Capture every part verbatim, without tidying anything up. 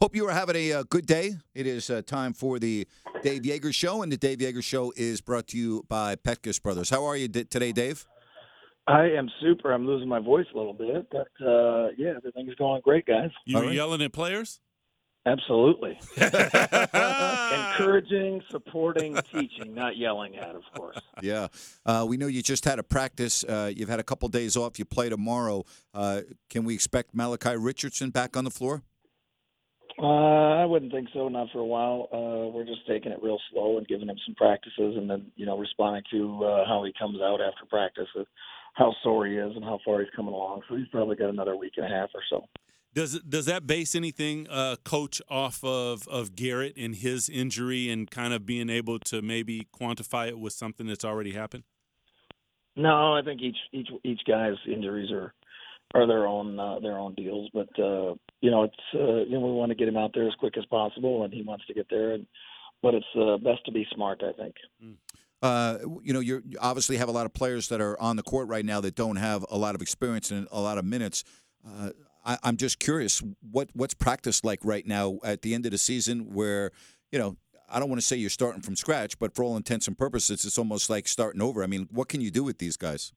Hope you are having a uh, good day. It is uh, time for the Dave Yeager Show, and the Dave Yeager Show is brought to you by Petkus Brothers. How are you d- today, Dave? I am super. I'm losing my voice a little bit, but uh, yeah, everything's going great, guys. You were right. yelling at players? Absolutely. Encouraging, supporting, teaching, not yelling at, of course. Yeah. Uh, we know you just had a practice. Uh, you've had a couple days off. You play tomorrow. Uh, can we expect Malachi Richardson back on the floor? Uh, I wouldn't think so, not for a while. Uh, we're just taking it real slow and giving him some practices and then, you know, responding to uh, how he comes out after practice, uh, how sore he is and how far he's coming along. So he's probably got another week and a half or so. Does does that base anything, uh, Coach, off of, of Garrett and his injury and kind of being able to maybe quantify it with something that's already happened? No, I think each each each guy's injuries are are their own uh, their own deals, but uh, you know it's uh, you know we want to get him out there as quick as possible, and he wants to get there, and but it's uh, best to be smart, I think. Uh, you know, you're, you obviously have a lot of players that are on the court right now that don't have a lot of experience and a lot of minutes. Uh, I, I'm just curious, what what's practice like right now at the end of the season where, you know, I don't want to say you're starting from scratch, but for all intents and purposes, it's almost like starting over. I mean, what can you do with these guys?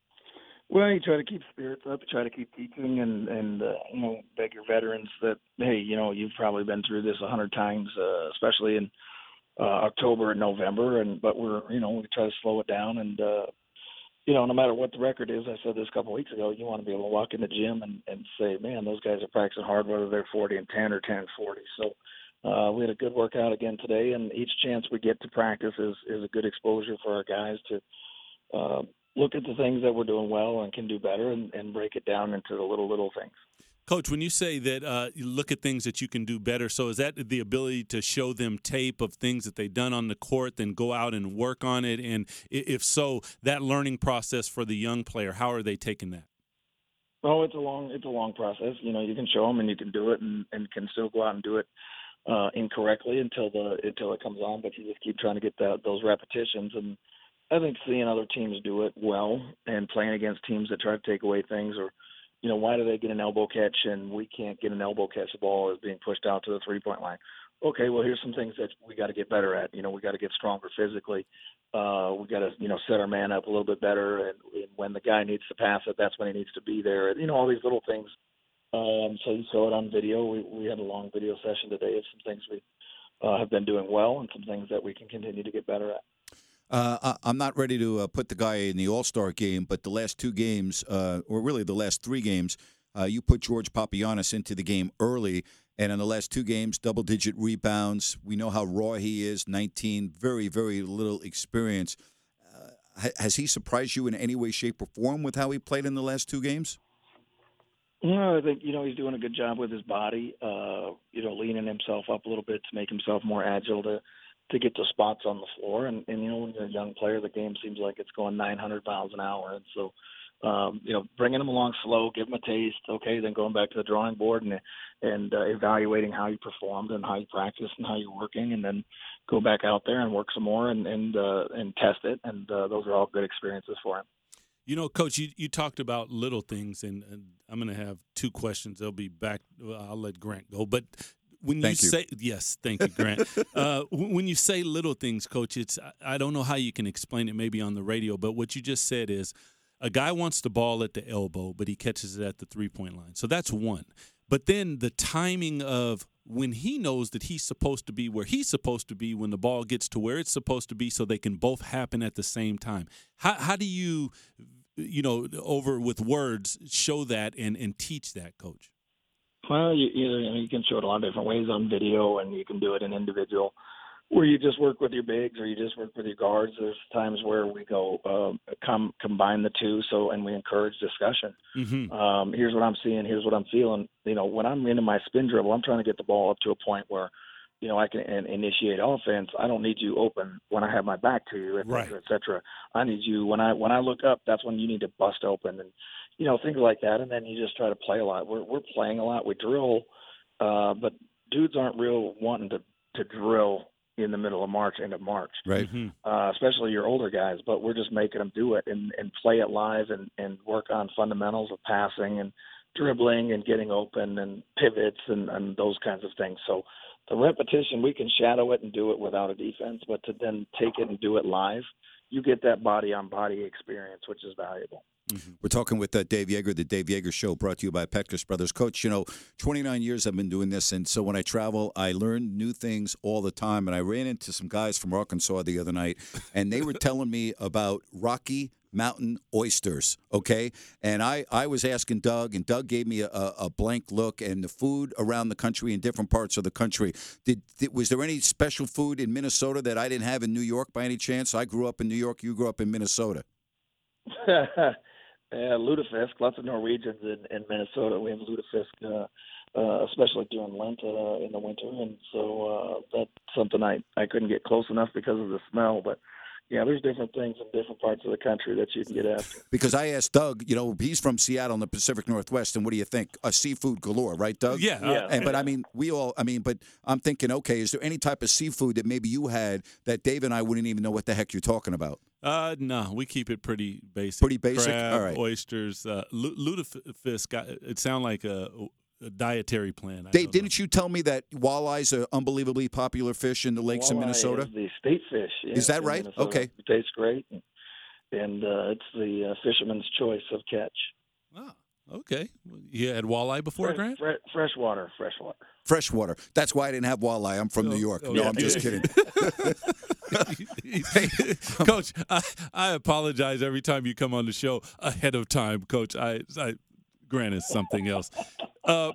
Well, you try to keep spirits up, you try to keep teaching, and and uh, you know beg your veterans that hey, you know you've probably been through this a hundred times, uh, especially in uh, October and November, and but we're you know we try to slow it down and. Uh, You know, no matter what the record is, I said this a couple of weeks ago, you want to be able to walk in the gym and, and say, man, those guys are practicing hard, whether they're forty and ten or ten and forty. So uh, we had a good workout again today, and each chance we get to practice is, is a good exposure for our guys to uh, look at the things that we're doing well and can do better and, and break it down into the little, little things. Coach, when you say that uh, you look at things that you can do better, so is that the ability to show them tape of things that they've done on the court, then go out and work on it? And if so, that learning process for the young player, how are they taking that? Oh, it's a long, it's a long process. You know, you can show them and you can do it and, and can still go out and do it uh, incorrectly until the until it comes on. But you just keep trying to get that those repetitions. And I think seeing other teams do it well and playing against teams that try to take away things or you know, why do they get an elbow catch and we can't get an elbow catch? The ball is being pushed out to the three-point line. Okay, well, here's some things that we got to get better at. You know, we got to get stronger physically. Uh, we got to, you know, set our man up a little bit better. And, and when the guy needs to pass it, that's when he needs to be there. And, you know, all these little things. Um, so you saw it on video. We, we had a long video session today of some things we uh, have been doing well and some things that we can continue to get better at. Uh, I- I'm not ready to uh, put the guy in the All-Star game, but the last two games, uh, or really the last three games, uh, you put George Papagiannis into the game early, and in the last two games, double-digit rebounds. We know how raw he is, nineteen, very, very little experience. Uh, ha- has he surprised you in any way, shape, or form with how he played in the last two games? No, I think, you know, he's doing a good job with his body, uh, you know, leaning himself up a little bit to make himself more agile to to get to spots on the floor. And, and, you know, when you're a young player, the game seems like it's going nine hundred miles an hour. And so, um, you know, bringing him along slow, give him a taste, okay, then going back to the drawing board and and uh, evaluating how you performed and how you practiced and how you're working, and then go back out there and work some more and and, uh, and test it. And uh, those are all good experiences for him. You know, Coach, you, you talked about little things, and, and I'm going to have two questions. They'll be back. Well, I'll let Grant go. But when Thank you you. say – yes, thank you, Grant. uh, when you say little things, Coach, it's I don't know how you can explain it maybe on the radio, but what you just said is a guy wants the ball at the elbow, but he catches it at the three-point line. So that's one. But then the timing of when he knows that he's supposed to be where he's supposed to be when the ball gets to where it's supposed to be so they can both happen at the same time. How how do you, you know, over with words show that and, and teach that, Coach? Well, you, you, know, you can show it a lot of different ways on video, and you can do it in individual, where you just work with your bigs or you just work with your guards. There's times where we go uh, com- combine the two, so and we encourage discussion. Mm-hmm. Um, here's what I'm seeing. Here's what I'm feeling. You know, when I'm into my spin dribble, I'm trying to get the ball up to a point where, you know, I can and initiate offense. I don't need you open when I have my back to you, et cetera, Right. et cetera. I need you when I when I look up. That's when you need to bust open and, you know, things like that. And then you just try to play a lot. We're we're playing a lot. We drill, uh, but dudes aren't real wanting to to drill in the middle of March, end of March, Right. Mm-hmm. uh, especially your older guys. But we're just making them do it and, and play it live and, and work on fundamentals of passing and dribbling and getting open and pivots and, and those kinds of things. So the repetition, we can shadow it and do it without a defense, but to then take it and do it live, you get that body-on-body experience, which is valuable. Mm-hmm. We're talking with uh, Dave Yeager, the Dave Yeager Show, brought to you by Petkus Brothers. Coach, you know, twenty-nine years I've been doing this, and so when I travel, I learn new things all the time. And I ran into some guys from Arkansas the other night, and they were telling me about Rocky Mountain oysters, okay? And I, I was asking Doug, and Doug gave me a, a blank look, and the food around the country in different parts of the country. Did, did Was there any special food in Minnesota that I didn't have in New York by any chance? I grew up in New York. You grew up in Minnesota. Yeah, lutefisk. Lots of Norwegians in, in Minnesota. We have lutefisk, uh, uh, especially during Lent uh, in the winter, and so uh, that's something I, I couldn't get close enough because of the smell. But yeah, there's different things in different parts of the country that you can get after. Because I asked Doug, you know, he's from Seattle in the Pacific Northwest, and what do you think? A seafood galore, right, Doug? Yeah. Yeah. And, but I mean, we all. I mean, but I'm thinking, okay, is there any type of seafood that maybe you had that Dave and I wouldn't even know what the heck you're talking about? Uh, no, we keep it pretty basic. Pretty basic? Crab, All right. oysters, uh, lu- lutefisk. got- It sounds like a, a dietary plan. I Dave, don't didn't you tell me that walleye's an unbelievably popular fish in the lakes in Walleye Minnesota? is the state fish. Yeah, Is that in right? Minnesota. Okay. It tastes great, and, and uh, it's the uh, fisherman's choice of catch. know. Oh, okay. You had walleye before, Fresh, Grant? fre- freshwater, freshwater. Freshwater. That's why I didn't have walleye. I'm from Oh, New York. oh, no, yeah. I'm just kidding. Coach, I, I apologize every time you come on the show ahead of time, Coach. I, I Grant is something else. Uh,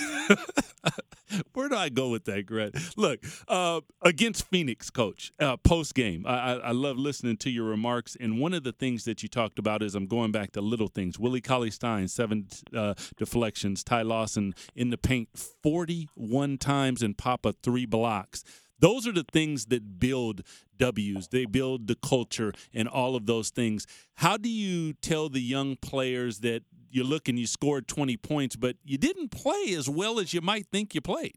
where do I go with that, Grant? Look, uh, against Phoenix, Coach, uh, post game, I, I, I love listening to your remarks. And one of the things that you talked about is I'm going back to little things. Willie Cauley-Stein, seven uh, deflections. Ty Lawson in the paint forty-one times and Papa three blocks. Those are the things that build W's. They build the culture and all of those things. How do you tell the young players that you look and you scored twenty points, but you didn't play as well as you might think you played?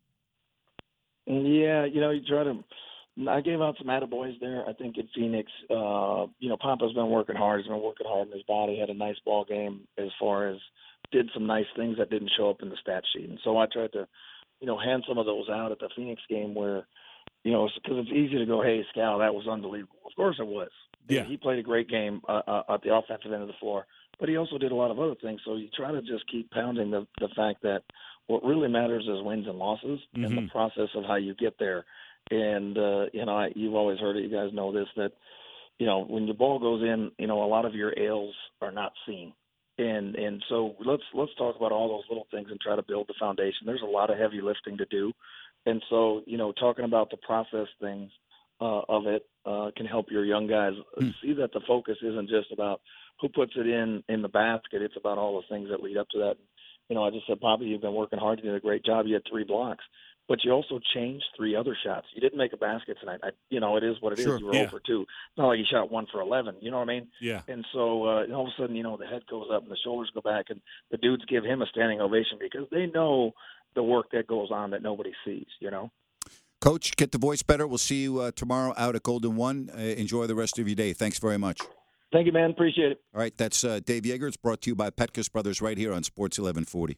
Yeah, you know, you try to. I gave out some attaboys there. I think in Phoenix, uh, you know, Papa's been working hard. He's been working hard in his body. Had a nice ball game as far as did some nice things that didn't show up in the stat sheet. And so I tried to, you know, hand some of those out at the Phoenix game where, you know, because it's easy to go, hey, Scal, that was unbelievable. Of course it was. Yeah. He played a great game uh, uh, at the offensive end of the floor, but he also did a lot of other things. So you try to just keep pounding the, the fact that what really matters is wins and losses Mm-hmm. and the process of how you get there. And, uh, you know, I, you've always heard it. You guys know this, that, you know, when your ball goes in, you know, a lot of your ails are not seen. And and so let's let's talk about all those little things and try to build the foundation. There's a lot of heavy lifting to do. And so, you know, talking about the process things uh, of it uh, can help your young guys Mm. see that the focus isn't just about who puts it in in the basket. It's about all the things that lead up to that. You know, I just said, Bobby, you've been working hard. You did a great job. You had three blocks. But you also changed three other shots. You didn't make a basket tonight. I, you know, it is what it is. Sure, You were yeah. zero for two. It's not like you shot one for eleven. You know what I mean? Yeah. And so uh, and all of a sudden, you know, the head goes up and the shoulders go back, and the dudes give him a standing ovation because they know the work that goes on that nobody sees, you know? Coach, get the voice better. We'll see you uh, tomorrow out at Golden One. Uh, enjoy the rest of your day. Thanks very much. Thank you, man. Appreciate it. All right, that's uh, Dave Yeager. It's brought to you by Petkus Brothers right here on Sports eleven forty.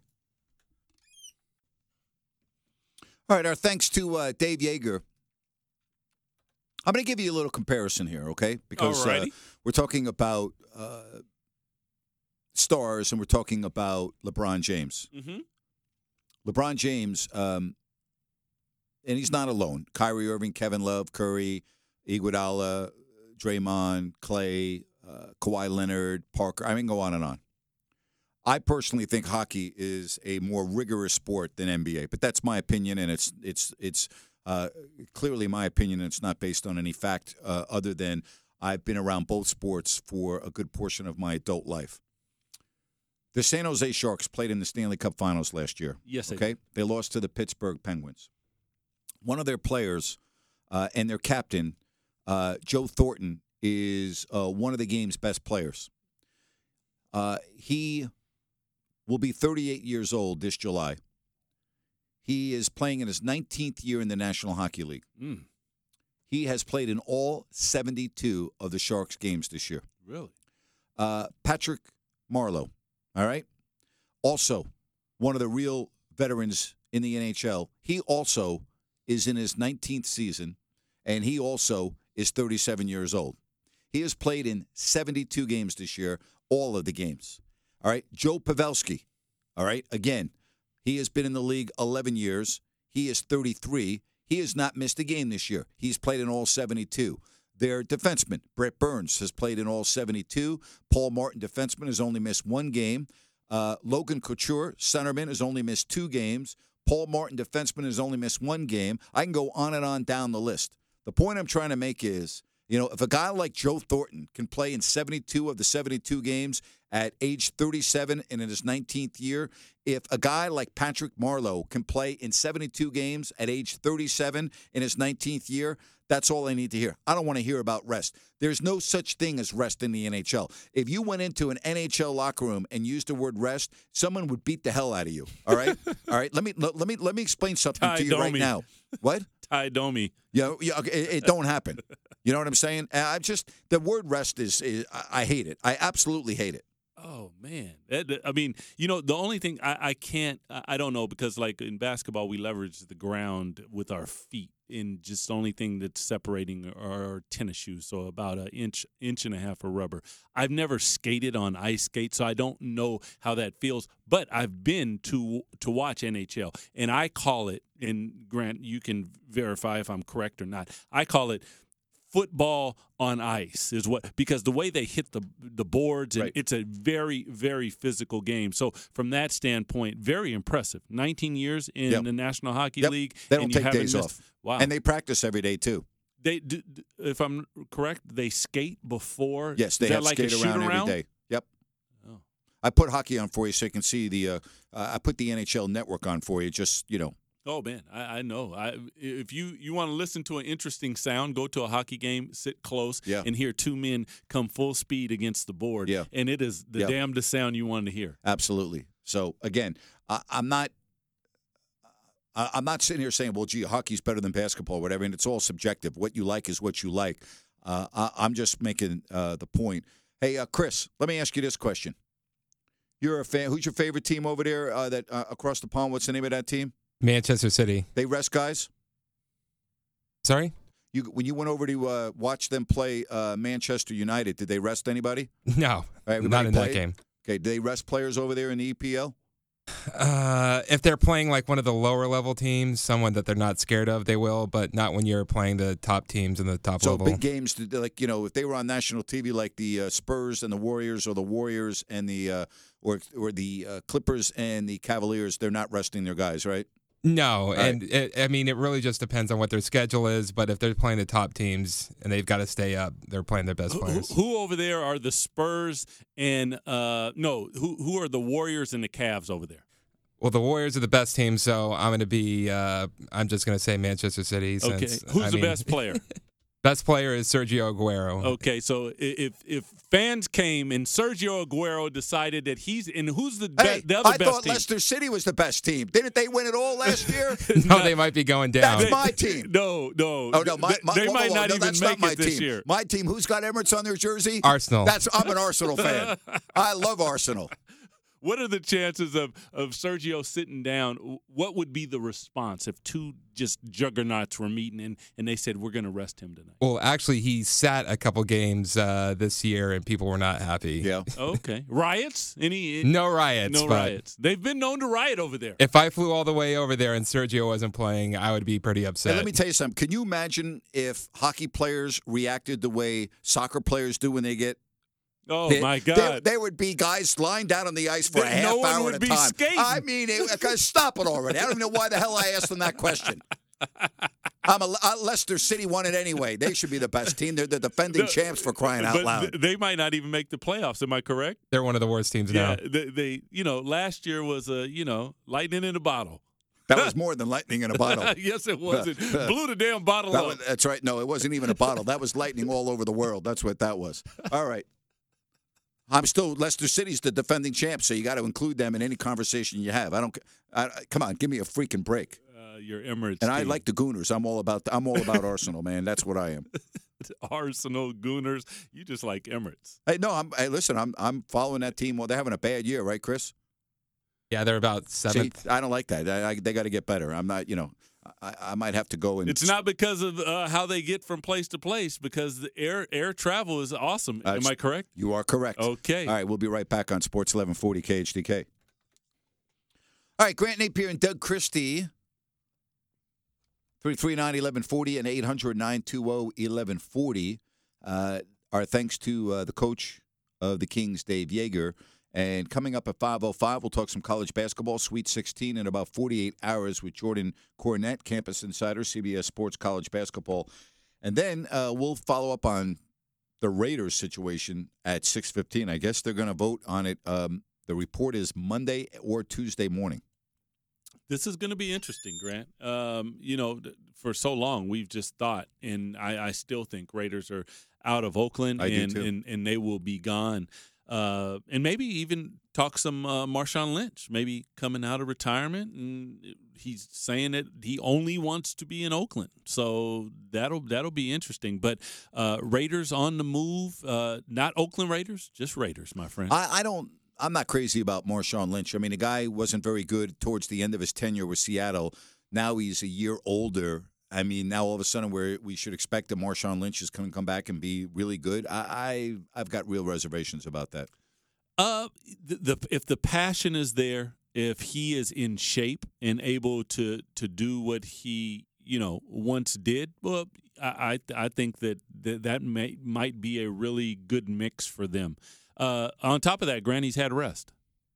All right, our thanks to uh, Dave Yeager. I'm going to give you a little comparison here, okay? Because uh, Alrighty. we're talking about uh, stars and we're talking about LeBron James. Mm-hmm. LeBron James, um, and he's not alone. Kyrie Irving, Kevin Love, Curry, Iguodala, Draymond, Clay, uh, Kawhi Leonard, Parker. I mean, go on and on. I personally think hockey is a more rigorous sport than N B A, but that's my opinion, and it's it's it's uh, clearly my opinion, and it's not based on any fact uh, other than I've been around both sports for a good portion of my adult life. The San Jose Sharks played in the Stanley Cup Finals last year. Yes, they okay, they lost to the Pittsburgh Penguins. One of their players uh, and their captain, uh, Joe Thornton, is uh, one of the game's best players. Uh, he will be thirty-eight years old this July. He is playing in his nineteenth year in the National Hockey League. Mm, He has played in all seventy-two of the Sharks games this year. really? Uh, Patrick Marleau, all right? Also, one of the real veterans in the N H L. He also is in his nineteenth season, and he also is thirty-seven years old. He has played in seventy-two games this year, all of the games. All right, Joe Pavelski. All right, again, he has been in the league eleven years. He is thirty-three. He has not missed a game this year. He's played in all seventy-two. Their defenseman, Brett Burns, has played in all seventy-two. Paul Martin, defenseman, has only missed one game. Uh, Logan Couture, centerman, has only missed two games. Paul Martin, defenseman, has only missed one game. I can go on and on down the list. The point I'm trying to make is, you know, if a guy like Joe Thornton can play in seventy-two of the seventy-two games at age thirty-seven and in his nineteenth year, if a guy like Patrick Marleau can play in seventy-two games at age thirty-seven in his nineteenth year, that's all I need to hear. I don't want to hear about rest. There's no such thing as rest in the N H L. If you went into an N H L locker room and used the word rest, someone would beat the hell out of you. All right? All right. Let me let, let me let me explain something Ty to you Domi. right now. What? Ty Domi. Yeah, yeah, okay, it, it don't happen. You know what I'm saying? I just the word rest is, is I, I hate it. I absolutely hate it. Oh man, That- I mean, you know, the only thing I, I can't, I I don't know, because like in basketball, we leverage the ground with our feet, and just the only thing that's separating are tennis shoes, so about an inch, inch and a half of rubber. I've never skated on ice skates, so I don't know how that feels. But I've been to to watch N H L, and I call it, and Grant, you can verify if I'm correct or not. I call it football on ice, is what, because the way they hit the the boards, and Right. it's a very, very physical game. So from that standpoint, very impressive. nineteen years in Yep. the National Hockey Yep. League. They don't and you take haven't days missed- off. Wow. And they practice every day too. They, d- d- if I'm correct, they skate before. Yes, they Is that have like skate a around shoot around every day. Yep. Oh. I put hockey on for you so you can see the. Uh, uh, I put the N H L network on for you. Just you know. Oh man, I, I know. I, if you, you want to listen to an interesting sound, go to a hockey game, sit close, Yeah. and hear two men come full speed against the board. Yeah. And it is the Yeah. damnedest sound you want to hear. Absolutely. So again, I, I'm not. I, I'm not sitting here saying, "Well, gee, hockey's better than basketball, or whatever." And it's all subjective. What you like is what you like. Uh, I, I'm just making uh, the point. Hey, uh, Chris, let me ask you this question. You're a fan. Who's your favorite team over there? Uh, that uh, across the pond. What's the name of that team? Manchester City. They rest guys. Sorry? You when you went over to uh, watch them play uh, Manchester United, did they rest anybody? No, Everybody not in played? that game. Okay, do they rest players over there in the E P L? Uh, if they're playing like one of the lower level teams, someone that they're not scared of, they will, but not when you're playing the top teams in the top So level. big games, did they- like you know, if they were on national T V, like the uh, Spurs and the Warriors, or the Warriors and the uh, or or the uh, Clippers and the Cavaliers, they're not resting their guys, right? No, right. and it, I mean, it really just depends on what their schedule is, but if they're playing the top teams and they've got to stay up, they're playing their best Who, players. who over there are the Spurs and uh, no? Who who are the Warriors and the Cavs over there? Well, the Warriors are the best team, so I'm going to be, uh, I'm just going to say Manchester City. Since, Okay, who's I the mean, best player? Best player is Sergio Aguero. Okay, so i- if if fans came and Sergio Aguero decided that he's and who's the Hey, be, the other I best thought team? Leicester City was the best team. Didn't they win it all last year? No, they might be going down. That's my team. No, no. Oh no, my, They- my, they whoa, might whoa, whoa, not no, even that's make not my it this team. year. My team. Who's got Emirates on their jersey? Arsenal. That's I'm an Arsenal fan. I love Arsenal. What are the chances of, of Sergio sitting down? What would be the response if two just juggernauts were meeting and, and they said, we're going to rest him tonight? Well, actually, he sat a couple games uh, this year, and people were not happy. Yeah. Okay. Riots? Any? No riots. No but riots. They've been known to riot over there. If I flew all the way over there and Sergio wasn't playing, I would be pretty Hey, upset. let me tell you something. Can you imagine if hockey players reacted the way soccer players do when they get Oh, hit? my There, God. there would be guys lying down on the ice for a There- half no one hour would at a be time. skating. I mean, it, guys, stop it already. I don't even know why the hell I asked them that question. I'm a, uh, Leicester City won it anyway. They should be the best team. They're the defending No, champs for crying out but loud. th- they might not even make the playoffs. Am I correct? They're one of the worst teams Yeah. now. They, they, you know, last year was a, you know, lightning in a bottle. That was more than lightning in a bottle. Yes, it was. It blew the damn bottle That up. was, that's right. No, it wasn't even a bottle. That was lightning all over the world. That's what that was. All right. I'm still Leicester City's the defending champs, so you got to include them in any conversation you have. I don't. I, I- come on, give me a freaking break. Uh, your Emirates And I team. like the Gooners. I'm all about. I'm all about Arsenal, man. That's what I am. Arsenal, Gooners. You just like Emirates. Hey, no, I'm. Hey, listen, I'm. I'm following that team. Well, they're having a bad year, right, Chris? Yeah, they're about seventh. See, I don't like that. I, I, they got to get better. I'm not, you know, I, I might have to go and. It's not because of uh, how they get from place to place, because the air air travel is awesome. Uh, Am I correct? You are correct. Okay. All right, we'll be right back on Sports eleven forty K H D K. All right, Grant Napier and Doug Christie. three three nine, eleven forty and eight hundred, nine two zero, eleven forty. Uh, our thanks to uh, the coach of the Kings, Dave Yeager. And coming up at five oh five, we'll talk some college basketball, Sweet sixteen, in about forty-eight hours with Jordan Cornette, Campus Insider, C B S Sports College Basketball. And then uh, we'll follow up on the Raiders situation at six fifteen. I guess they're going to vote on it. Um, the report is Monday or Tuesday morning. This is going to be interesting, Grant. Um, you know, for so long we've just thought, and I, I still think Raiders are out of Oakland, I do and, too. and and they will be gone. Uh, and maybe even talk some uh, Marshawn Lynch, maybe coming out of retirement, and he's saying that he only wants to be in Oakland. So that'll that'll be interesting. But uh, Raiders on the move, uh, not Oakland Raiders, just Raiders, my friend. I, I don't. I'm not crazy about Marshawn Lynch. I mean, the guy wasn't very good towards the end of his tenure with Seattle. Now he's a year older. I mean, now all of a sudden we we should expect that Marshawn Lynch is going to come back and be really good. I, I I've got real reservations about that. Uh, the, the if the passion is there, if he is in shape and able to to do what he you know once did, well, I I, I think that that, that may, might be a really good mix for them. Uh, on top of that, Granny's had rest.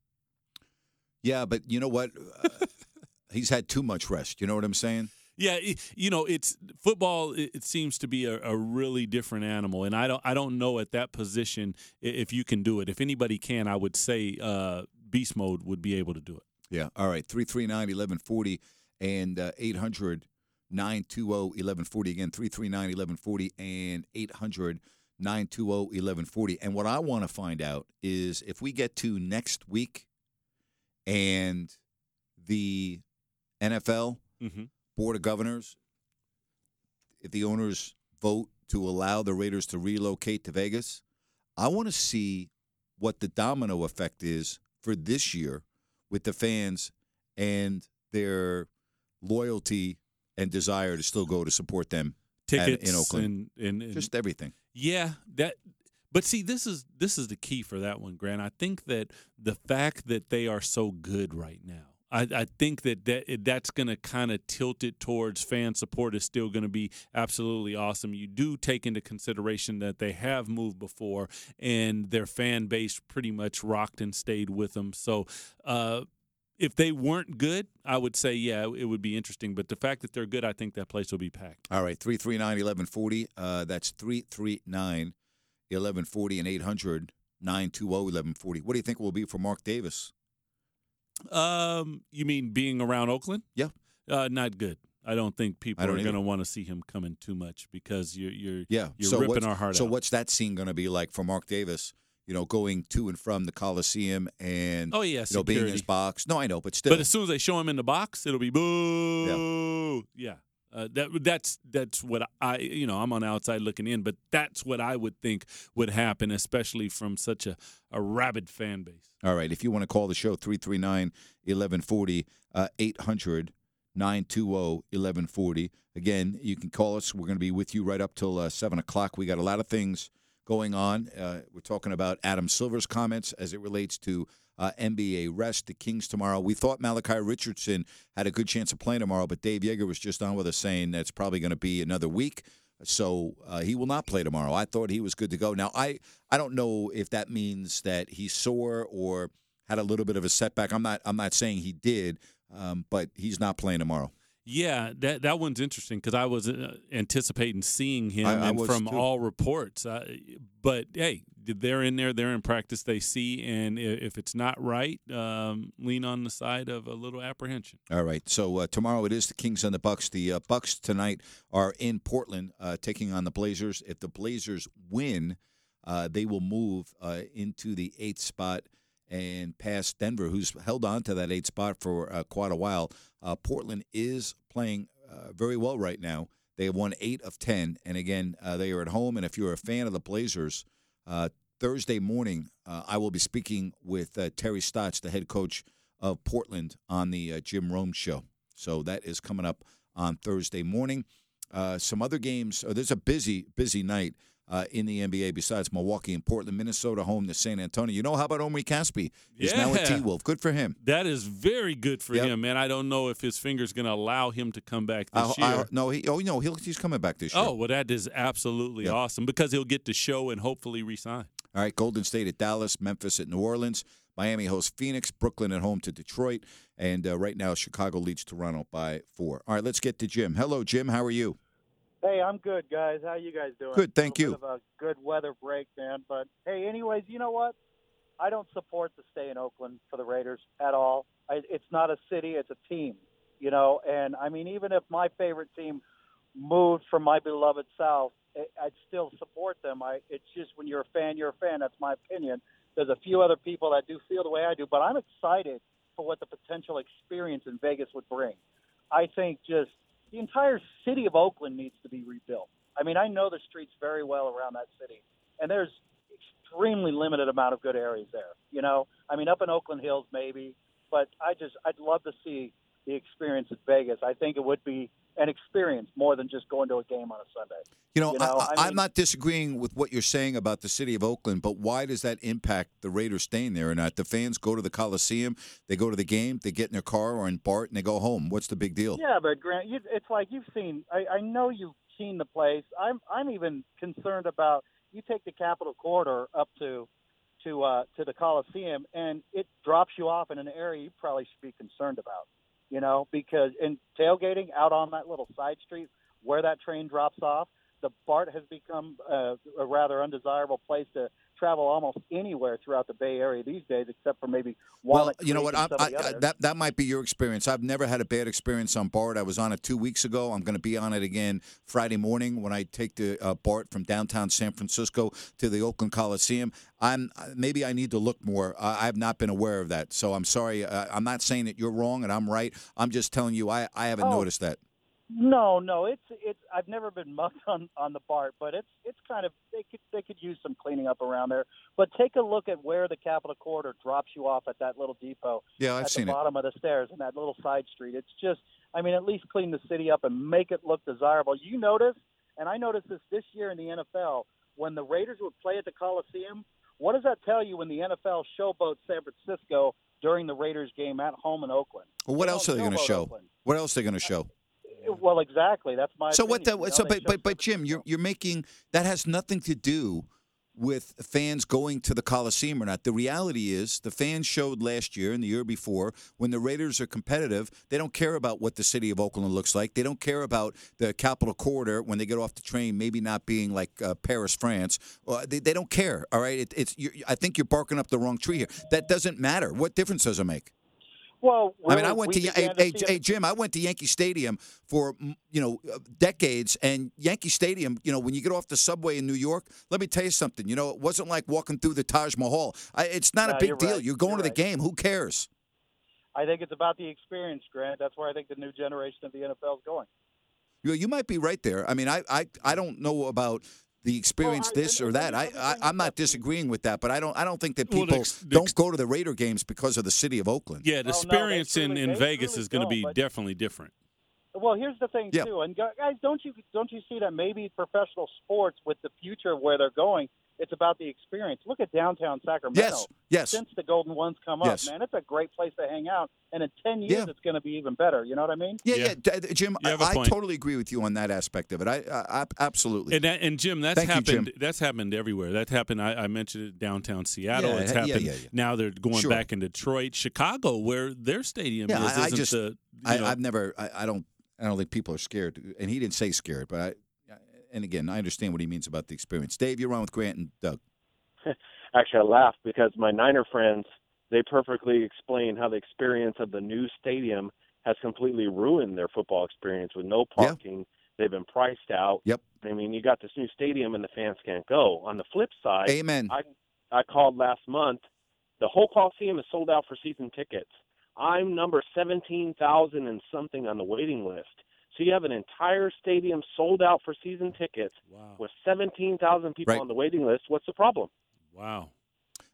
Yeah, but you know what? Uh, he's had too much rest. You know what I'm saying? Yeah, you know, it's football. It seems to be a, a really different animal, and I don't, I don't know at that position if you can do it. If anybody can, I would say uh, beast mode would be able to do it. Yeah. All right. three three nine, eleven forty and uh, eight hundred, nine two zero, eleven forty. Again, three three nine, eleven forty and eight hundred, nine two zero, eleven forty. And what I want to find out is if we get to next week and the N F L Mm-hmm. Board of Governors, if the owners vote to allow the Raiders to relocate to Vegas, I want to see what the domino effect is for this year with the fans and their loyalty and desire to still go to support them Tickets at, in Oakland. and, and, and Just everything. Yeah, that. But see, this is this is the key for that one, Grant. I think that the fact that they are so good right now, I, I think that, that that's going to kind of tilt it towards fan support is still going to be absolutely awesome. You do take into consideration that they have moved before and their fan base pretty much rocked and stayed with them. So uh, if they weren't good, I would say, yeah, it would be interesting. But the fact that they're good, I think that place will be packed. All right, three three nine, eleven forty. Uh, that's three three nine, eleven forty and eight hundred, nine two zero, eleven forty. What do you think will be for Mark Davis? Um, you mean being around Oakland? Yeah. Uh, not good. I don't think people I don't are going to either. want to see him coming too much because you're you're Yeah. you're so ripping what's- our heart So out. what's that scene going to be like for Mark Davis? You know, going to and from the Coliseum and Oh yeah, you know being in security. his box. No, I know, but still. But as soon as they show him in the box, it'll be boo. Yeah. Uh, that that's that's what I you know I'm on the outside looking in, but that's what I would think would happen, especially from such a, a rabid fan base. All right. If you want to call the show, three three nine, eleven forty, uh, eight hundred, nine two zero, eleven forty. Again, you can call us. We're going to be with you right up till uh, seven o'clock. We got a lot of things going on. Uh, we're talking about Adam Silver's comments as it relates to uh, N B A rest, the Kings tomorrow. We thought Malachi Richardson had a good chance of playing tomorrow, but Dave Yeager was just on with us saying that's probably going to be another week. So uh, he will not play tomorrow. I thought he was good to go. Now, I, I don't know if that means that he's sore or had a little bit of a setback. I'm not I'm not saying he did, um, but he's not playing tomorrow. Yeah, that that one's interesting because I was uh, anticipating seeing him, I- I and was from too. all reports. Uh, but hey, they're in there, they're in practice, they see, and i- if it's not right, um, lean on the side of a little apprehension. All right. So uh, tomorrow it is the Kings and the Bucks. The uh, Bucks tonight are in Portland uh, taking on the Blazers. If the Blazers win, uh, they will move uh, into the eighth spot and pass Denver, who's held on to that eighth spot for uh, quite a while. Uh, Portland is playing uh, very well right now. They have won eight of ten, and again, uh, they are at home. And if you're a fan of the Blazers, uh, Thursday morning, uh, I will be speaking with uh, Terry Stotts, the head coach of Portland on the uh, Jim Rome Show. So that is coming up on Thursday morning. Uh, some other games. Uh, there's a busy, busy night uh, in the N B A besides Milwaukee and Portland. Minnesota home to San Antonio. You know, how about Omri Caspi? He's yeah. now a T-Wolf. Good for him. That is very good for yep. him, man. I don't know if his finger's going to allow him to come back this I, year. I, no, he, oh, no, he'll, he's coming back this year. Oh, well, that is absolutely yep. awesome because he'll get to show and hopefully resign. All right, Golden State at Dallas, Memphis at New Orleans, Miami hosts Phoenix, Brooklyn at home to Detroit, and uh, right now Chicago leads Toronto by four. All right, let's get to Jim. Hello, Jim. How are you? Hey, I'm good, guys. How you guys doing? Good, thank a you. Bit of a good weather break, man. But hey, anyways, you know what? I don't support the stay in Oakland for the Raiders at all. I, it's not a city; it's a team, you know. And I mean, even if my favorite team moved from my beloved South, I'd still support them. I, it's just when you're a fan, you're a fan. That's my opinion. There's a few other people that do feel the way I do, but I'm excited for what the potential experience in Vegas would bring. I think just the entire city of Oakland needs to be rebuilt. I mean, I know the streets very well around that city, and there's extremely limited amount of good areas there. You know, I mean, up in Oakland Hills maybe, but I just I'd love to see the experience at Vegas. I think it would be an experience more than just going to a game on a Sunday. You know, you know I, I, I mean, I'm not disagreeing with what you're saying about the city of Oakland, but why does that impact the Raiders staying there or not? The fans go to the Coliseum, they go to the game, they get in their car or in BART, and they go home. What's the big deal? Yeah, but Grant, you, it's like you've seen. I, I know you've seen the place. I'm I'm even concerned about you take the Capitol Corridor up to to uh, to the Coliseum, and it drops you off in an area you probably should be concerned about. You know, because in tailgating out on that little side street where that train drops off, the BART has become uh, a rather undesirable place to travel almost anywhere throughout the Bay Area these days, except for maybe Walnut Well, you know Creek what? and I, some of the I, others. that that might be your experience. I've never had a bad experience on BART. I was on it two weeks ago. I'm going to be on it again Friday morning when I take the uh, BART from downtown San Francisco to the Oakland Coliseum. I'm maybe I need to look more. I, I've not been aware of that, so I'm sorry. Uh, I'm not saying that you're wrong and I'm right. I'm just telling you I, I haven't Oh. noticed that. No, no, it's it's. I've never been mugged on, on the BART, but it's it's kind of they could they could use some cleaning up around there. But take a look at where the Capitol Corridor drops you off at that little depot Yeah, I've at seen the it. bottom of the stairs and that little side street. It's just, I mean, at least clean the city up and make it look desirable. You notice, and I noticed this this year in the N F L when the Raiders would play at the Coliseum. What does that tell you when the N F L showboats San Francisco during the Raiders game at home in Oakland? Well, what They else don't are they going to showboat show? Oakland. What else are they going to show? Well, exactly. That's my. So what? opinion. The, You know, so, they but show but but San Jim, you're Francisco. you're making that has nothing to do with fans going to the Coliseum or not. The reality is, the fans showed last year and the year before when the Raiders are competitive, they don't care about what the city of Oakland looks like. They don't care about the Capitol Corridor when they get off the train, maybe not being like uh, Paris, France. Uh, they, they don't care. All right, it, it's. You're, I think you're barking up the wrong tree here. That doesn't matter. What difference does it make? Well, I mean, I really, went we to began hey, to hey, see it- hey, Jim. I went to Yankee Stadium for mm, you know uh, decades, and Yankee Stadium. You know, when you get off the subway in New York, let me tell you something. You know, it wasn't like walking through the Taj Mahal. I, it's not No, a big you're deal. right. You're going You're to the right. game. Who cares? I think it's about the experience, Grant. That's where I think the new generation of the N F L is going. You you might be right there. I mean, I I, I don't know about the experience Well, I- this and- or and that. let I, me- let me I bring I'm this not up to you. disagreeing with that, but I don't I don't think that Well, the people ex- the don't ex- go to the Raider games because of the city of Oakland. Yeah, the Oh, no, they experience in, truly- in they Vegas truly is going to don't, be but- definitely different. Well, here's the thing Yeah. too, and gu- guys, don't you don't you see that maybe professional sports with the future of where they're going, it's about the experience. Look at downtown Sacramento. Yes, yes. Since the Golden Ones come Yes. up, man, it's a great place to hang out, and in ten years, Yeah. it's going to be even better. You know what I mean? Yeah, Yeah. yeah, D- d- Jim. You I, have a I point. totally agree with you on that aspect of it. I, I, I absolutely. And that, and Jim, that's Thank you, happened. Jim. That's happened everywhere. That happened. I, I mentioned it downtown Seattle. Yeah, it's yeah, happened. yeah, yeah. Now they're going Sure. back in Detroit, Chicago, where their stadium Yeah, is. I- I isn't just- the, you I, know, I've never. I, I don't. I don't think people are scared. And he didn't say scared, but I. And again, I understand what he means about the experience. Dave, you're on with Grant and Doug. Actually, I laugh because my Niner friends, they perfectly explain how the experience of the new stadium has completely ruined their football experience with no Yeah. parking. They've been priced out. Yep. I mean, you got this new stadium and the fans can't go. On the flip side, Amen. I I called last month. The whole Coliseum is sold out for season tickets. I'm number seventeen thousand and something on the waiting list. So you have an entire stadium sold out for season tickets wow, with seventeen thousand people Right. on the waiting list. What's the problem? wow.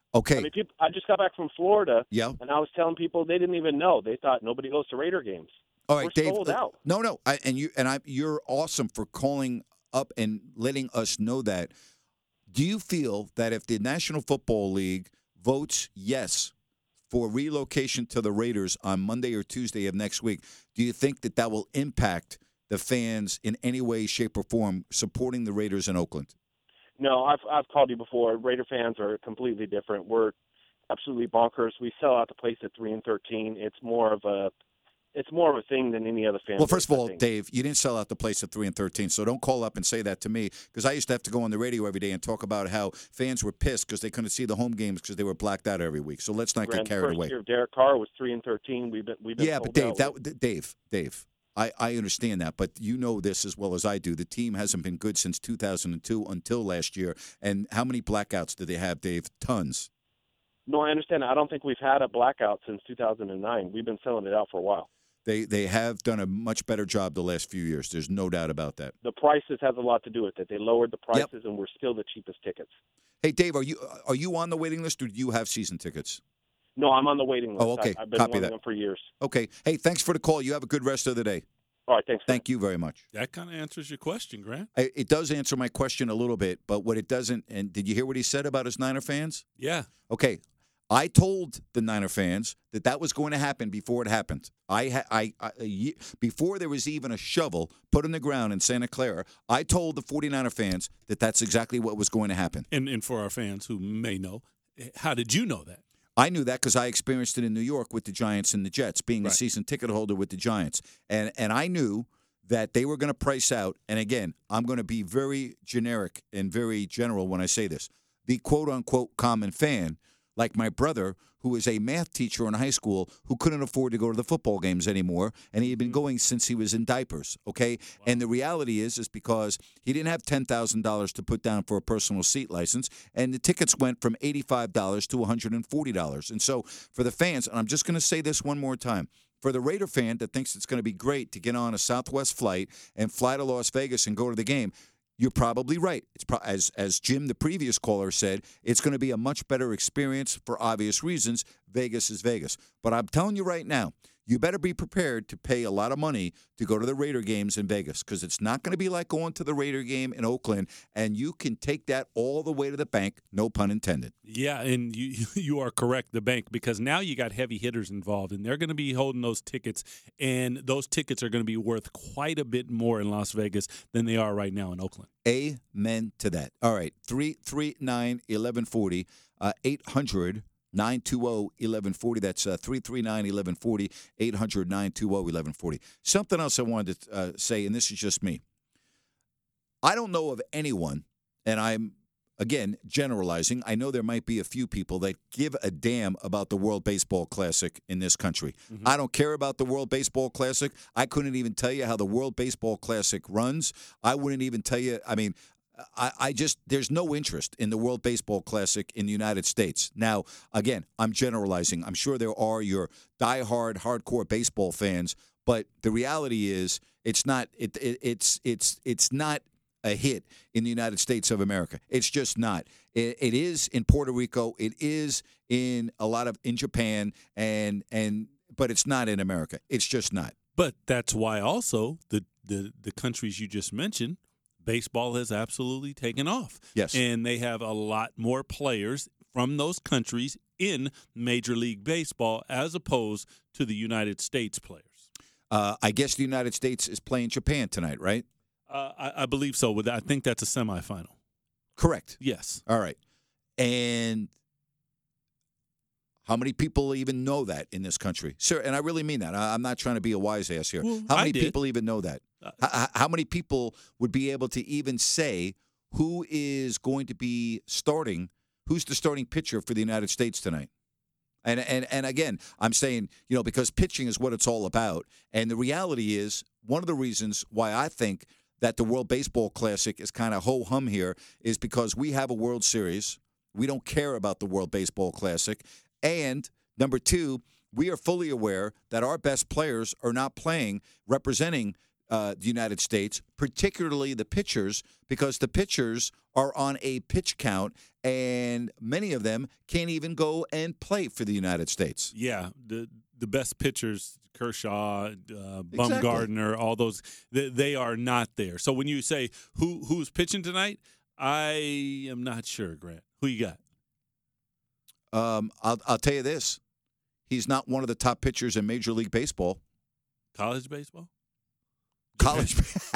Okay. I mean, people, I just got back from Florida, Yeah. and I was telling people they didn't even know. They thought nobody goes to Raider games. All right, We're Dave. sold uh, out. No, no, I, and you and I, you're awesome for calling up and letting us know that. Do you feel that if the National Football League votes yes for relocation to the Raiders on Monday or Tuesday of next week, do you think that that will impact the fans in any way, shape, or form supporting the Raiders in Oakland? No, I've I've called you before. Raider fans are completely different. We're absolutely bonkers. We sell out the place at three and thirteen. It's more of a it's more of a thing than any other fan. Well, first of base, I all, think. Dave, you didn't sell out the place at three and thirteen, so don't call up and say that to me because I used to have to go on the radio every day and talk about how fans were pissed because they couldn't see the home games because they were blacked out every week. So let's not Grant, get carried first away. year of Derek Carr was three and thirteen. We've been we've been Yeah, sold but Dave, out that with- th- Dave, Dave, I, I understand that, but you know this as well as I do. The team hasn't been good since two thousand two until last year. And how many blackouts do they have, Dave? Tons. No, I understand. I don't think we've had a blackout since two thousand nine. We've been selling it out for a while. They they have done a much better job the last few years. There's no doubt about that. The prices has a lot to do with it. They lowered the Yep. prices, and we're still the cheapest tickets. Hey, Dave, are you are you on the waiting list or do you have season tickets? No, I'm on the waiting list. Oh, okay. I, I've been Copy wanting that. them for years. Okay. Hey, thanks for the call. You have a good rest of the day. All right, thanks. Thank you very much. That kind of answers your question, Grant. I- It does answer my question a little bit, but what it doesn't, and did you hear what he said about his Niner fans? Yeah. Okay, I told the Niner fans that that was going to happen before it happened. I, ha- I, I a ye- before there was even a shovel put in the ground in Santa Clara, I told the 49er fans that that's exactly what was going to happen. And and for our fans who may know, how did you know that? I knew that because I experienced it in New York with the Giants and the Jets, being Right. a season ticket holder with the Giants. And and I knew that they were going to price out, and again, I'm going to be very generic and very general when I say this, the quote-unquote common fan, like my brother, who is a math teacher in high school who couldn't afford to go to the football games anymore, and he had been going since he was in diapers, okay? And the reality is, is because he didn't have ten thousand dollars to put down for a personal seat license, and the tickets went from eighty-five dollars to one hundred forty dollars. And so for the fans, and I'm just going to say this one more time, for the Raider fan that thinks it's going to be great to get on a Southwest flight and fly to Las Vegas and go to the game, you're probably right. It's pro- as as Jim, the previous caller, said, it's going to be a much better experience for obvious reasons. Vegas is Vegas. But I'm telling you right now, you better be prepared to pay a lot of money to go to the Raider games in Vegas because it's not going to be like going to the Raider game in Oakland, and you can take that all the way to the bank, no pun intended. Yeah, and you you are correct, the bank, because now you got heavy hitters involved, and they're going to be holding those tickets, and those tickets are going to be worth quite a bit more in Las Vegas than they are right now in Oakland. Amen to that. All right, three three nine, eleven forty, uh, eight hundred, nine two zero, eleven forty. That's uh, three three nine, eleven forty, eight hundred, nine two zero, eleven forty. Something else I wanted to uh, say, and this is just me. I don't know of anyone, and I'm, again, generalizing. I know there might be a few people that give a damn about the World Baseball Classic in this country. Mm-hmm. I don't care about the World Baseball Classic. I couldn't even tell you how the World Baseball Classic runs. I wouldn't even tell you, I mean, I, I just, there's no interest in the World Baseball Classic in the United States. Now, again, I'm generalizing. I'm sure there are your diehard, hardcore baseball fans, but the reality is it's not, it, it, it's, it's, it's not a hit in the United States of America. It's just not. It, it is in Puerto Rico. It is in a lot of, in Japan, and, and, but it's not in America. It's just not. But that's why also the, the, the countries you just mentioned, baseball has absolutely taken off. Yes. And they have a lot more players from those countries in Major League Baseball as opposed to the United States players. Uh, I guess the United States is playing Japan tonight, right? Uh, I, I believe so. With I think that's a semifinal. Correct. Yes. All right. And how many people even know that in this country? Sir, and I really mean that. I, I'm not trying to be a wise ass here. Well, how I many did. people even know that? Uh, how, how many people would be able to even say who is going to be starting, who's the starting pitcher for the United States tonight? And, and and again, I'm saying, you know, because pitching is what it's all about. And the reality is, one of the reasons why I think that the World Baseball Classic is kind of ho-hum here is because we have a World Series. We don't care about the World Baseball Classic. And number two, we are fully aware that our best players are not playing representing uh, the United States, particularly the pitchers, because the pitchers are on a pitch count, and many of them can't even go and play for the United States. Yeah, the the best pitchers, Kershaw, uh, Bumgarner, all those, they, they are not there. So when you say who who's pitching tonight, I am not sure, Grant. Who you got? Um, I'll, I'll tell you this. He's not one of the top pitchers in Major League Baseball. College baseball? College.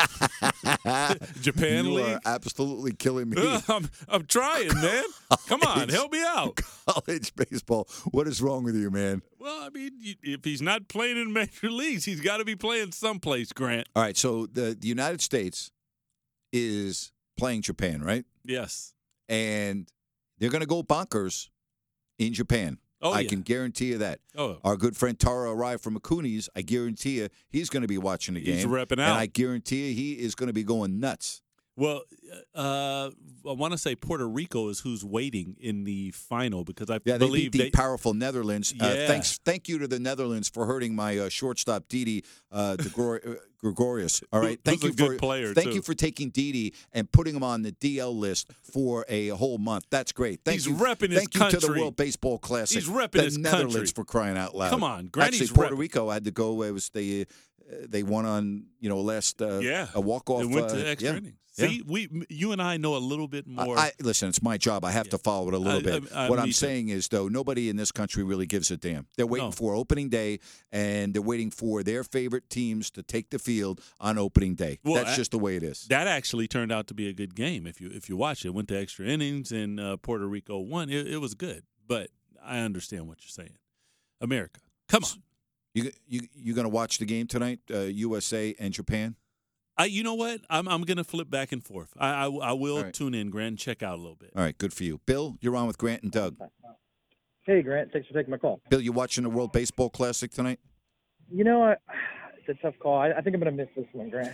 Japan you League? are absolutely killing me. I'm, I'm trying, man. Come on, help me out. College baseball. What is wrong with you, man? Well, I mean, if he's not playing in major leagues, he's got to be playing someplace, Grant. All right, so the, the United States is playing Japan, right? Yes. And they're going to go bonkers in Japan. Oh, I yeah. can guarantee you that. Oh. Our good friend Taro Arai from Akunis, I guarantee you he's going to be watching the game. He's repping And out. I guarantee you he is going to be going nuts. Well, uh, I want to say Puerto Rico is who's waiting in the final because I Yeah, they believe beat the they, powerful Netherlands. Uh, Yeah. thanks, thank you to the Netherlands for hurting my uh, shortstop Didi uh, de Gregor- uh, Gregorius. All right, thank Who's you a good for player, thank too. you for taking Didi and putting him on the D L list for a whole month. That's great. Thank He's you. repping his thank you to the country. World Baseball Classic. He's repping the his Netherlands country. for crying out loud. Come on, Granny's Actually, Puerto repping. Rico had to go. It was they uh, they won on you know last uh, yeah, a walk off. They went uh, to extra yeah. innings. Yeah. See, we, you and I know a little bit more. I, I listen. It's my job. I have to follow it a little I- bit. I- I- what me I'm too. saying is, though, nobody in this country really gives a damn. They're waiting No. for opening day, and they're waiting for their favorite teams to take the field on opening day. Well, That's I- just the way it is. that actually turned out to be a good game. If you if you watch it, it went to extra innings and uh, Puerto Rico won. It, it was good, but I understand what you're saying. America, come on. You you you going to watch the game tonight? Uh, U S A and Japan. I, you know what? I'm I'm gonna flip back and forth. I I, I will All right. tune in, Grant, and check out a little bit. All right, good for you, Bill. You're on with Grant and Doug. Hey, Grant. Thanks for taking my call. Bill, you watching the World Baseball Classic tonight? You know what? It's a tough call. I, I think I'm going to miss this one, Grant.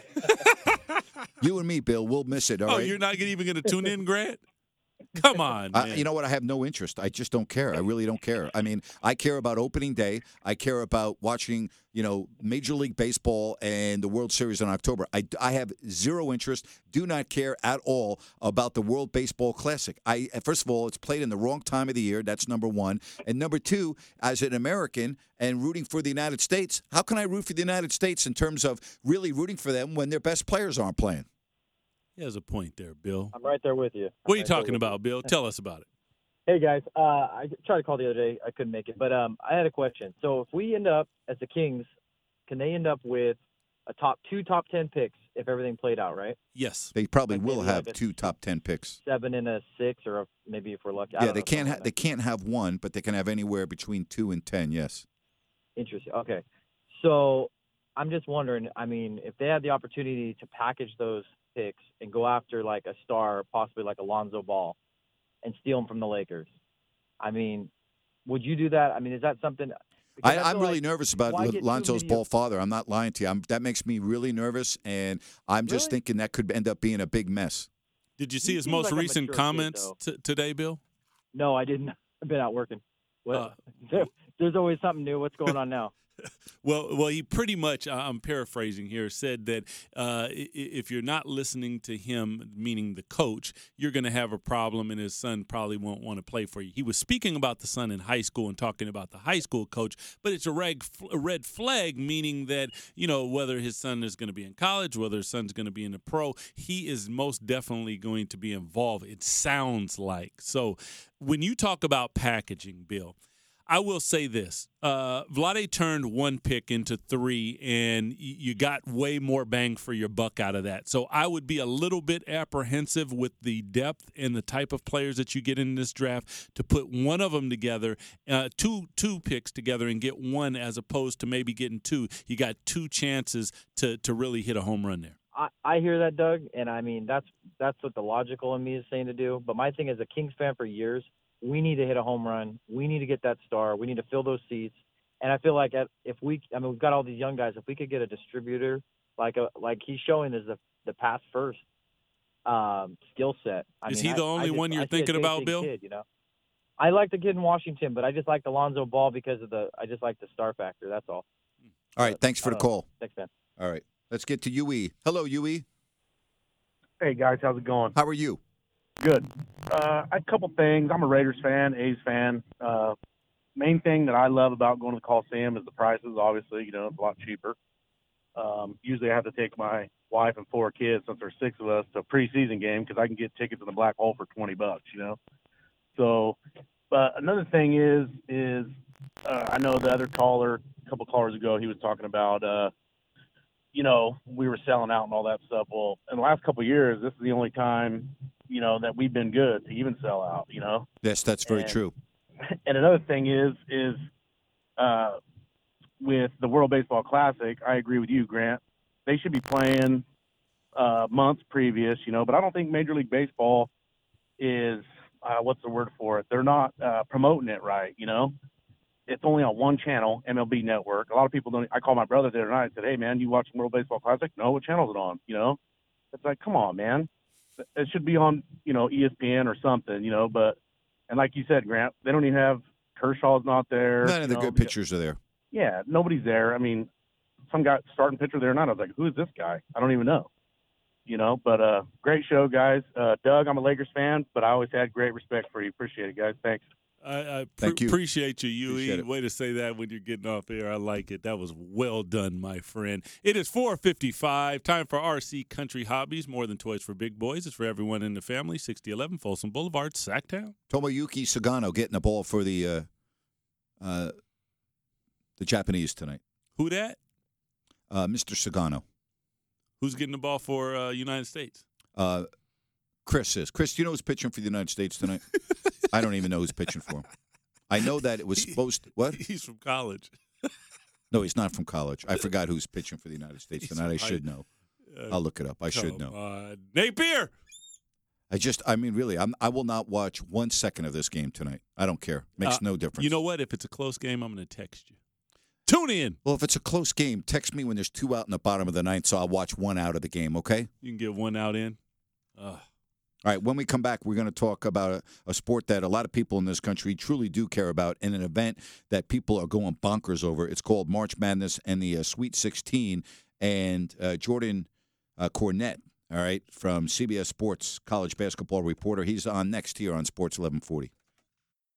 You and me, Bill, we'll miss it. All Oh, right? you're not even gonna tune in, Grant? Come on, man. I, you know what? I have no interest. I just don't care. I really don't care. I mean, I care about opening day. I care about watching, you know, Major League Baseball and the World Series in October. I, I have zero interest. Do not care at all about the World Baseball Classic. I first of all, it's played in the wrong time of the year. That's number one. And number two, as an American and rooting for the United States, how can I root for the United States in terms of really rooting for them when their best players aren't playing? He has a point there, Bill. I'm right there with you. What are you I'm right there talking with about, Bill? Tell us about it. you. Hey, guys. Uh, I tried to call the other day. I couldn't make it. But um, I had a question. So if we end up, as the Kings, can they end up with a top two top ten picks if everything played out, right? Yes. They probably Like will maybe have like a- two top ten picks. Seven and a six, or a, maybe if we're lucky. I Yeah, don't they know, can't something ha- like they can't have one, but they can have anywhere between two and ten. Yes. that. Interesting. Okay. So I'm just wondering, I mean, if they had the opportunity to package those picks and go after like a star, possibly like Alonzo Ball, and steal him from the Lakers, I mean, would you do that? I mean, is that something? because I, I I'm feel really like, nervous about why get too Lonzo's many ball of- father. I'm not lying to you. I'm, that makes me really nervous, and I'm just Really? thinking that could end up being a big mess. Did you see He his seems most like a recent mature kid, comments though. t- today, Bill? No, I didn't. I've been out working. Well, Uh, there's always something new. What's going on now? Well, well, he pretty much, I'm paraphrasing here, said that uh, i- if you're not listening to him, meaning the coach, you're going to have a problem, and his son probably won't want to play for you. He was speaking about the son in high school and talking about the high school coach, but it's a red, a red flag, meaning that, you know, whether his son is going to be in college, whether his son's going to be in the pro, he is most definitely going to be involved, it sounds like. So when you talk about packaging, Bill, I will say this. Uh, Vlade turned one pick into three, and y- you got way more bang for your buck out of that. So I would be a little bit apprehensive with the depth and the type of players that you get in this draft to put one of them together, uh, two two picks together and get one as opposed to maybe getting two. You got two chances to, to really hit a home run there. I, I hear that, Doug, and I mean that's that's what the logical in me is saying to do. But my thing as a Kings fan for years, we need to hit a home run. We need to get that star. We need to fill those seats. And I feel like at, if we, I mean, we've got all these young guys. If we could get a distributor like a like he's showing is the the pass first um, skill set. I Is mean, he the I- only I just- one you're I see a thinking J about, J Bill? Kid, you know, I like the kid in Washington, but I just like Alonzo Ball because of the. I just like the star factor. That's all. All right, thanks for the I don't know. call. Thanks, man. All right. Let's get to U E. Hello, U E. Hey, guys. How's it going? How are you? Good. Uh, a couple things. I'm a Raiders fan, A's fan. Uh, main thing that I love about going to the Coliseum is the prices. Obviously, you know, it's a lot cheaper. Um, usually I have to take my wife and four kids, since there's six of us, to a preseason game because I can get tickets in the Black Hole for twenty bucks, you know. So, but another thing is, is uh, I know the other caller, a couple callers ago, he was talking about, uh, you know, we were selling out and all that stuff. Well, in the last couple of years, this is the only time, you know, that we've been good to even sell out, you know. Yes, that's very and, true. And another thing is, is uh, with the World Baseball Classic, I agree with you, Grant. They should be playing uh, months previous, you know, but I don't think Major League Baseball is, uh, what's the word for it? They're not uh, promoting it right, you know. It's only on one channel, M L B Network. A lot of people don't. I called my brother the other night and said, hey, man, you watch the World Baseball Classic? No, what channel is it on? You know, it's like, come on, man. It should be on, you know, E S P N or something, you know. But, and like you said, Grant, they don't even have, Kershaw's not there. None of the know, good pitchers are there. Yeah, nobody's there. I mean, some guy starting pitcher there or not. I was like, who is this guy? I don't even know. You know, but uh, great show, guys. Uh, Doug, I'm a Lakers fan, but I always had great respect for you. Appreciate it, guys. Thanks. I, I pr- Thank you. appreciate you, U E. Appreciate it. Way to say that when you're getting off air. I like it. That was well done, my friend. It is four fifty-five. Time for R C Country Hobbies. More than toys for big boys. It's for everyone in the family. sixty eleven Folsom Boulevard, Sacktown. Tomoyuki Sagano getting the ball for the uh, uh, the Japanese tonight. Who that? Uh, Mister Sagano. Who's getting the ball for uh, United States? Uh, Chris is. Chris, do you know who's pitching for the United States tonight? I don't even know who's pitching for him. I know that it was supposed to. What? He's from college. No, he's not from college. I forgot who's pitching for the United States He's tonight. I from- should know. Uh, I'll look it up. I should come know. on. Nate Beer. I just, I mean, really, I'm, I will not watch one second of this game tonight. I don't care. Makes Uh, no difference. You know what? If it's a close game, I'm going to text you. Tune in. Well, if it's a close game, text me when there's two out in the bottom of the ninth, so I'll watch one out of the game, okay? You can get one out in. Ugh. All right, when we come back, we're going to talk about a, a sport that a lot of people in this country truly do care about, and an event that people are going bonkers over. It's called March Madness and the uh, Sweet sixteen. And uh, Jordan uh, Cornette, all right, from C B S Sports, college basketball reporter, he's on next here on Sports eleven forty.